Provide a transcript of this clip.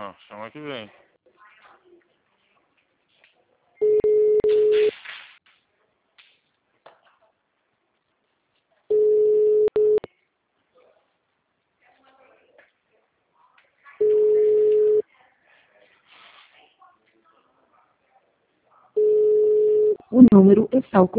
Aham, semana que vem. O número está ocupado.